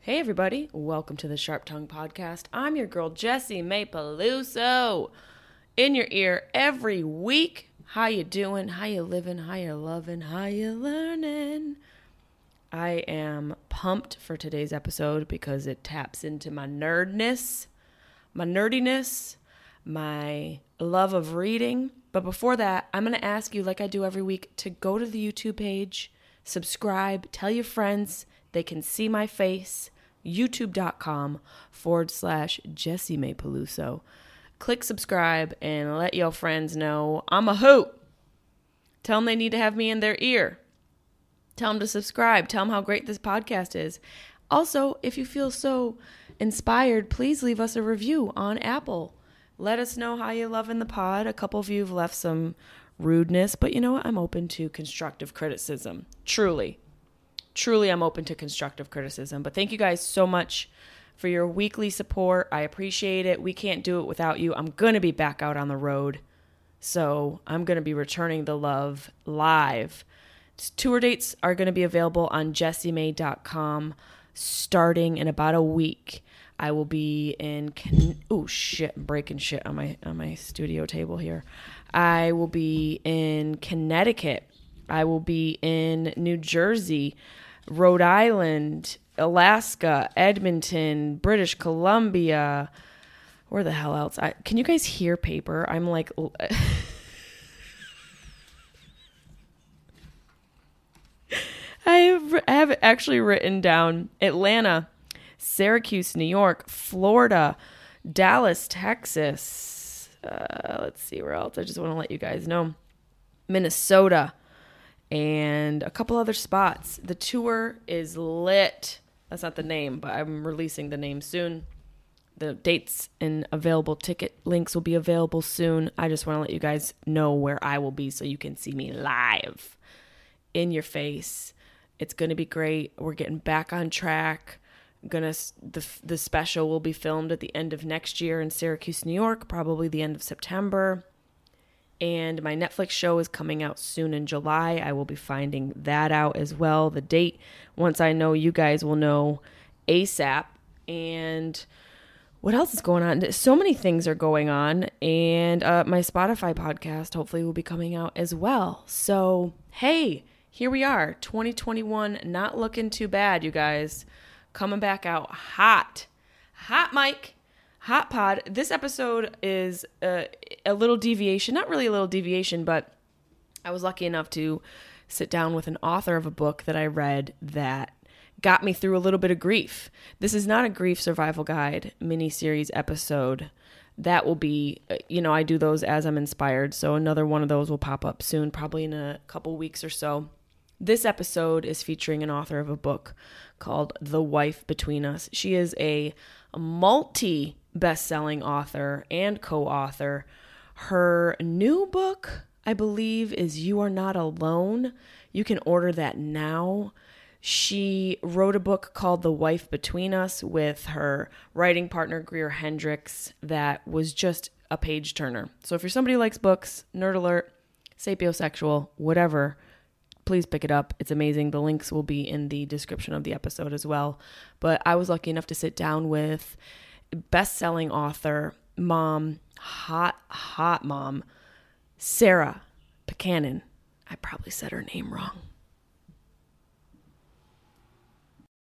Hey everybody, welcome to the Sharp Tongue Podcast. I'm your girl Jessie May Peluso. In your ear every week. How you doing? How you living? How you loving? How you learning? I am pumped for today's episode because it taps into my nerdiness, my love of reading. But before that, I'm going to ask you, like I do every week, to go to the YouTube page, subscribe, tell your friends they can see my face. youtube.com/Jessie May Peluso. Click subscribe and let your friends know I'm a hoot. Tell them they need to have me in their ear. Tell them to subscribe. Tell them how great this podcast is. Also, if you feel so inspired, please leave us a review on Apple. Let us know how you're loving the pod. A couple of you have left some rudeness, but you know what? I'm open to constructive criticism. Truly, I'm open to constructive criticism. But thank you guys so much for your weekly support. I appreciate it. We can't do it without you. I'm going to be back out on the road. So I'm going to be returning the love live. Tour dates are going to be available on jessiemay.com starting in about a week. I will be in I'm breaking shit on my studio table here. I will be in Connecticut. I will be in New Jersey, Rhode Island, Alaska, Edmonton, British Columbia. Where the hell else? Can you guys hear paper? I'm like... I have actually written down Atlanta, Syracuse, New York, Florida, Dallas, Texas. Let's see where else. I just want to let you guys know. Minnesota. And a couple other spots. The tour is lit. That's not the name, but I'm releasing the name soon. The dates and available ticket links will be available soon. I just want to let you guys know where I will be so you can see me live in your face. It's going to be great. We're getting back on track. The special will be filmed at the end of next year in Syracuse, New York, probably the end of September. And my Netflix show is coming out soon in July. I will be finding that out as well. The date, once I know, you guys will know ASAP. And what else is going on? So many things are going on. And my Spotify podcast hopefully will be coming out as well. So, hey, here we are. 2021, not looking too bad, you guys. Coming back out hot. Hot mic. Hot pod. This episode is a little deviation, not really a little deviation, but I was lucky enough to sit down with an author of a book that I read that got me through a little bit of grief. This is not a grief survival guide mini-series episode. That will be, I do those as I'm inspired, so another one of those will pop up soon, probably in a couple weeks or so. This episode is featuring an author of a book called The Wife Between Us. She is a multi-best-selling author and co-author. Her new book, I believe, is You Are Not Alone. You can order that now. She wrote a book called The Wife Between Us with her writing partner, Greer Hendricks, that was just a page turner. So if you're somebody who likes books, nerd alert, sapiosexual, whatever, please pick it up. It's amazing. The links will be in the description of the episode as well. But I was lucky enough to sit down with best-selling author, mom, hot mom, Sarah Buchanan. I probably said her name wrong.